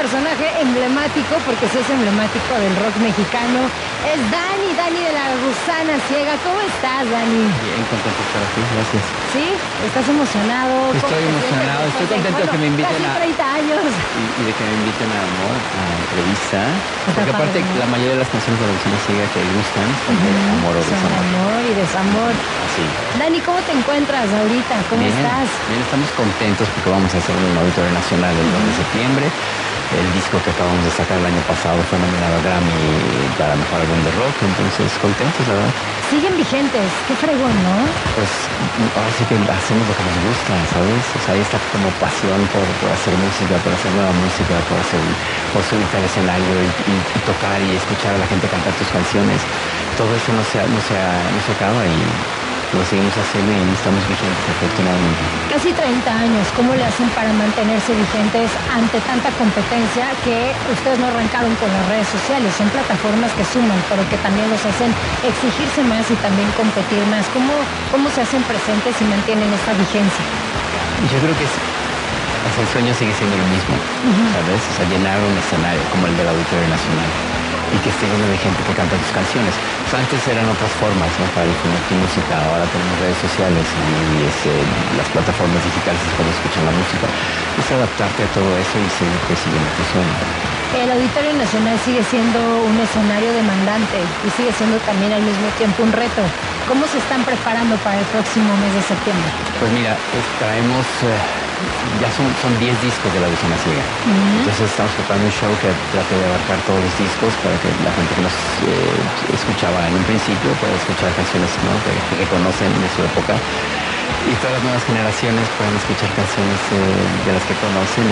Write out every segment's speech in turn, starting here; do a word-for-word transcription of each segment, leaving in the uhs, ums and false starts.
personaje emblemático, porque sí es emblemático del rock mexicano. Es Dani, Dani de la Gusana Ciega. ¿Cómo estás, Dani? Bien, contento de estar aquí, gracias. ¿Sí? ¿Estás emocionado? Estoy emocionado, estoy contento de que me inviten casi a... treinta años. Y, y de que me inviten a Amor, a entrevista. Está Porque aparte, padre, ¿no? la mayoría de las canciones de la Gusana Ciega que gustan son de amor o Son desamor. amor y desamor. Así. Dani, ¿cómo te encuentras ahorita? ¿Cómo Bien, estás? bien, estamos contentos porque vamos a hacer un auditorio nacional el dos de septiembre. El disco que acabamos de sacar el año pasado fue nominado a Grammy para Mejor Álbum de Rock, entonces contentos, la verdad. Siguen vigentes, qué fregón, ¿no? Pues ahora sí que hacemos lo que nos gusta, ¿sabes? O sea, hay esta como pasión por, por hacer música, por hacer nueva música, por hacer, por subirte al escenario y, y, y tocar y escuchar a la gente cantar tus canciones. Todo eso no se, no se, no se acaba y lo seguimos haciendo y estamos vigentes afortunadamente. Casi treinta años, ¿cómo le hacen para mantenerse vigentes ante tanta competencia que ustedes no arrancaron con las redes sociales? Son plataformas que suman, pero que también los hacen exigirse más y también competir más. ¿Cómo, cómo se hacen presentes y mantienen esta vigencia? Yo creo que es, o sea, el sueño sigue siendo lo mismo, uh-huh. ¿sabes? O sea, llenar un escenario como el del Auditorio Nacional y que esté lleno de gente que canta tus canciones. O sea, antes eran otras formas, ¿no? Para difundir tu música. Ahora tenemos redes sociales y, y este, las plataformas digitales es cuando escuchan la música. Es adaptarte a todo eso y seguir persiguiendo tu sueño. El Auditorio Nacional sigue siendo un escenario demandante y sigue siendo también al mismo tiempo un reto. ¿Cómo se están preparando para el próximo mes de septiembre? Pues mira, es, traemos... Eh, ya son, son diez discos de la Gusana Ciega. Uh-huh. Entonces estamos preparando un show que trate de abarcar todos los discos para que la gente que nos eh, escuchaba en un principio pueda escuchar canciones, ¿no? que, que reconocen de su época y todas las nuevas generaciones puedan escuchar canciones eh, de las que conocen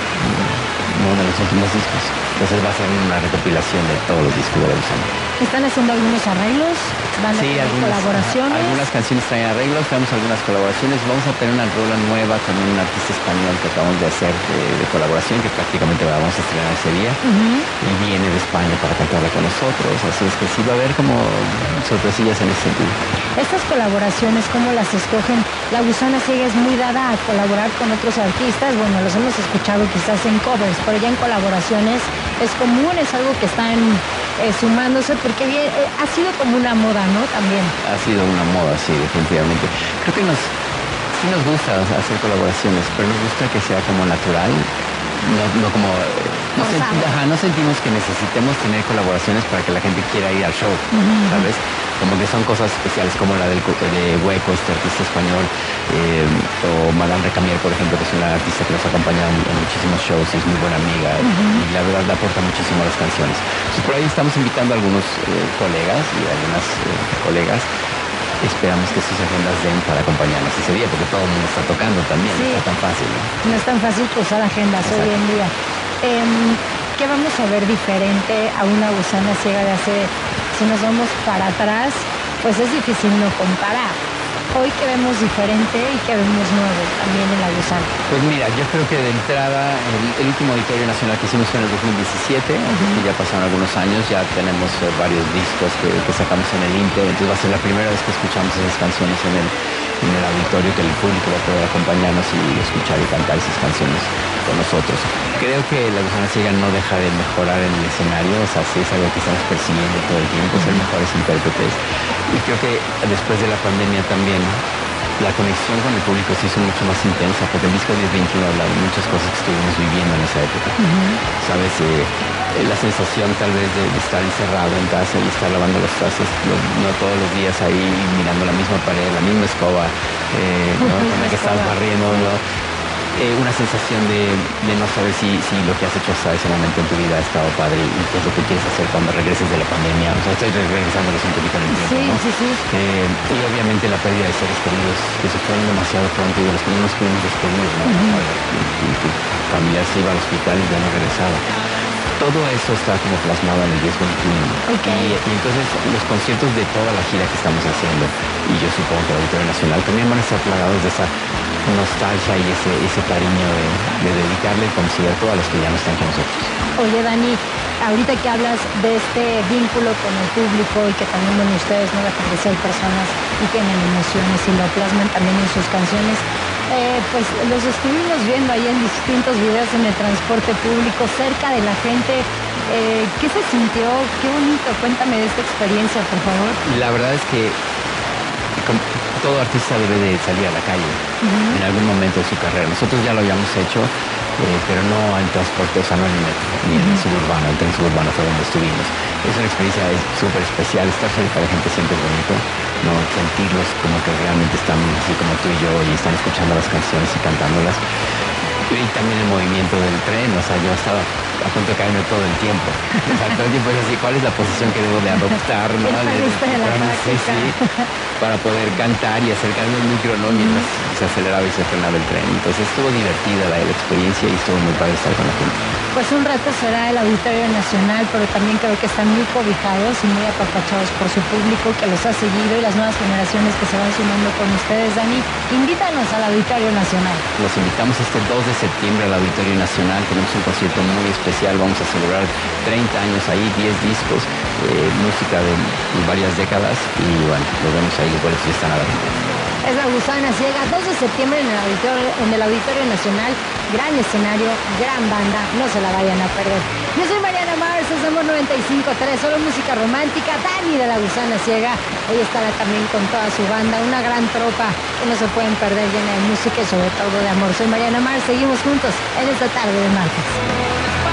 ¿no? de los últimos discos. Entonces va a ser una recopilación de todos los discos de la Gusana. ¿Están haciendo algunos arreglos? ¿Van a sí, tener algunas, colaboraciones? Algunas canciones traen arreglos, tenemos algunas colaboraciones. Vamos a tener una rola nueva con un artista español que acabamos de hacer de, de colaboración, que prácticamente la vamos a estrenar ese día. Uh-huh. Y viene de España para cantarla con nosotros. Así es que sí va a haber como sorpresillas en ese sentido. Estas colaboraciones, ¿cómo las escogen? La Gusana Ciega es muy dada a colaborar con otros artistas. Bueno, los hemos escuchado quizás en covers, pero ya en colaboraciones es común, es algo que están eh, sumándose, porque bien, eh, ha sido como una moda, ¿no? También. Ha sido una moda, sí, definitivamente. Creo que nos, sí nos gusta hacer colaboraciones, pero nos gusta que sea como natural, no, no como... No, senti, ajá, no sentimos que necesitemos tener colaboraciones para que la gente quiera ir al show, uh-huh. ¿sabes? Como que son cosas especiales como la del, de Hueco, este artista español, eh, o Madame Recamier, por ejemplo, que es una artista que nos acompaña en, en muchísimos shows y es muy buena amiga, uh-huh. y la verdad le aporta muchísimo a las canciones. Entonces por ahí estamos invitando a algunos eh, colegas y a algunas eh, colegas. Esperamos que sus agendas den para acompañarnos ese día, porque todo el mundo está tocando también, sí. No está tan fácil, ¿no? No es tan fácil cruzar agendas Exacto. hoy en día. Eh, ¿Qué vamos a ver diferente a una Gusana Ciega de hace, si nos vamos para atrás, pues es difícil no comparar? Hoy que vemos diferente y que vemos nuevo también en la Gusana. Pues mira, yo creo que de entrada el, el último Auditorio Nacional que hicimos fue en el dos mil diecisiete, uh-huh. que ya pasaron algunos años, ya tenemos eh, varios discos que, que sacamos en el Inter, entonces va a ser la primera vez que escuchamos esas canciones en el, en el auditorio, que el público va a poder acompañarnos y escuchar y cantar esas canciones con nosotros. Creo que la Gusana Ciega no deja de mejorar en el escenario, o sea, sí es algo que estamos persiguiendo todo el tiempo, ser mejores intérpretes. Y creo que después de la pandemia también la conexión con el público se hizo mucho más intensa, porque el disco diez veintiuno habla de muchas cosas que estuvimos viviendo en esa época. Uh-huh. Sabes, eh, la sensación tal vez de, de estar encerrado en casa y estar lavando los trastes, no, no todos los días ahí mirando la misma pared, la misma escoba, eh, ¿no? con la que estabas barriendo, ¿no? Eh, una sensación de, de no saber si, si lo que has hecho hasta ese momento en tu vida ha estado padre y qué es lo que quieres hacer cuando regreses de la pandemia. O sea, estoy regresándoles un poquito en el tiempo, sí, ¿no? Sí, sí, eh, y obviamente la pérdida de seres queridos que se fueron demasiado pronto y de los que no nos pudimos despedir, ¿no? Uh-huh. y, y tu familiar se iba al hospital y ya no regresaba. Todo eso está como plasmado en el diez veintiuno. Okay. Y, y entonces los conciertos de toda la gira que estamos haciendo, y yo supongo que el Auditorio Nacional, también van a estar plagados de esa nostalgia y ese, ese cariño de, de dedicarle el concierto a los que ya no están con nosotros. Oye, Dani, ahorita que hablas de este vínculo con el público y que también, bueno, ustedes no dejan de ser personas y tienen emociones y lo plasman también en sus canciones, Eh, pues los estuvimos viendo ahí en distintos videos en el transporte público, cerca de la gente. Eh, ¿Qué se sintió? Qué bonito. Cuéntame de esta experiencia, por favor. La verdad es que como todo artista debe de salir a la calle uh-huh. en algún momento de su carrera. Nosotros ya lo habíamos hecho, eh, pero no en transporte, o sea, no en el metro, ni uh-huh. en el suburbano. El tren suburbano fue donde estuvimos. Es una experiencia súper especial. Estar cerca de la gente siempre es bonito, no sentirlos como que realmente están así como tú y yo y están escuchando las canciones y cantándolas. Y también el movimiento del tren, o sea, yo estaba a punto de caerme todo el tiempo. O sea, todo el tiempo es así, ¿cuál es la posición que debo de adoptar? ¿No? De, para, sí, sí, para poder cantar y acercarme al micro, ¿no? Mientras uh-huh. se aceleraba y se frenaba el tren. Entonces estuvo divertida la, la experiencia y estuvo muy padre estar con la gente. Pues un rato será el Auditorio Nacional, pero también creo que están muy cobijados y muy apapachados por su público que los ha seguido y las nuevas generaciones que se van sumando con ustedes. Dani, invítanos al Auditorio Nacional. Los invitamos este dos de septiembre al Auditorio Nacional. Tenemos un concierto muy especial. Vamos a celebrar treinta años ahí, diez discos, eh, música de varias décadas y bueno, nos vemos ahí, los boletos ya están a la venta. Es La Gusana Ciega, dos de septiembre en el, Auditorio, en el Auditorio Nacional. Gran escenario, gran banda, no se la vayan a perder. Yo soy Mariana Mars, es Amor noventa y cinco punto tres, solo música romántica. Dani de La Gusana Ciega, hoy estará también con toda su banda, una gran tropa que no se pueden perder, llena de música y sobre todo de amor. Soy Mariana Mars, seguimos juntos en esta tarde de martes.